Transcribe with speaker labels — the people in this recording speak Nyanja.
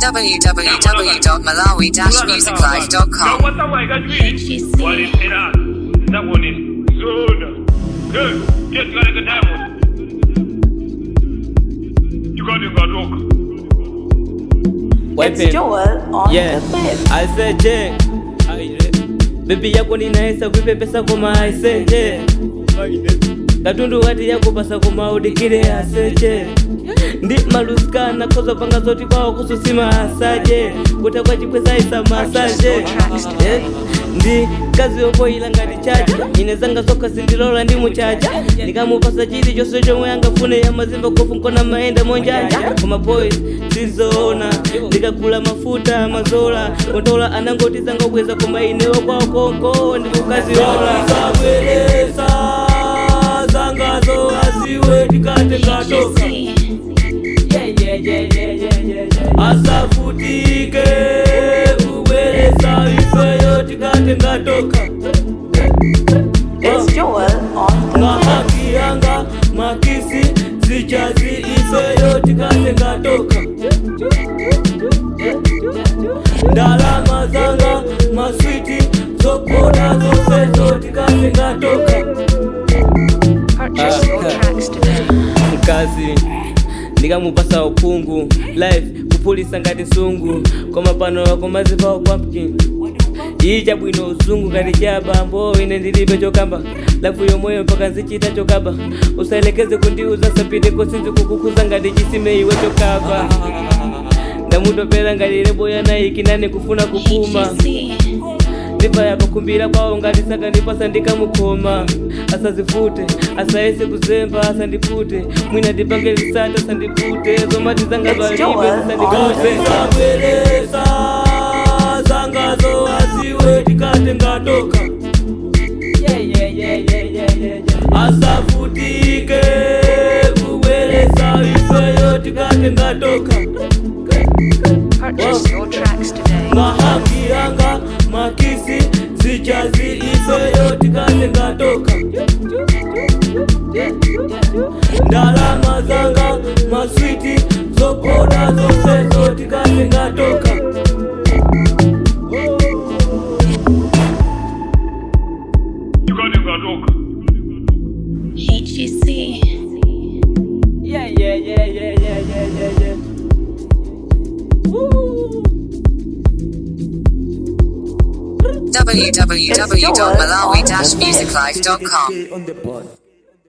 Speaker 1: www.malawi-musiclife.com.
Speaker 2: It's Joel on the bed.
Speaker 3: I said J. Baby yako ninaesa kuipepesa koma I said J. Katundu wati yako pasa koma udikire aseje. Ndi maluskana koza panga zoti kwa kususima asaje. Kuta kwa chipweza isa masaje. Ndi kazi yoko ilanga di chaja. Inezanga soka sindilola ndi muchaja. Nikamupasa chidi chose chomwe yanga fune ya mazimba kofu nkona maenda monjanja. Koma boys sizona ndikagula mafuta mazola kontola anangoti zanga kweza koma inewo kwa konko ndikukaziona sabeleza zanga zo asiwe tikate katoka asafutike kubeleza ifeyo tikate katoka.
Speaker 2: It's Joel on the
Speaker 3: haki yanga makisi zichazi ifeyo tikate katoka. Ndalama zanga maswiti zokoda zofezo tikate katoka. Mkazi ndikamupasa upungu life kupulisa ngati sungu koma pano wako maziva pumpkin icha bwino usungu ngati chabambo ine ndilibe chokamba lafu yomweyo mpaka nzichita chokaba usaelekeze kundiuza sapite kosinzi kukukuza ngati chisime iwe chokaba ndamutopera ngati lebo yana ikinane kufuna kupuma ndipa yapakumbira kwawo ngati saka ndipasa ndikamukoma asazifute asaese kuzemba asandipute mwina ndipange lisata asandipute zomati zanga zvalibe asandipute sabweresa zanga zo asiwe tikate ngatoka asafutike kubweresa ifeyo tikate ngatoka.
Speaker 2: Purchase your tracks today.
Speaker 3: Mahaki yanga makisi zichazi ifeyo tikate ngatoka. Ndalama zanga maswiti zokoda zofezo tikate ngatoka.
Speaker 2: HGC.
Speaker 3: Yeah.
Speaker 1: www.malawi-musiclife.com.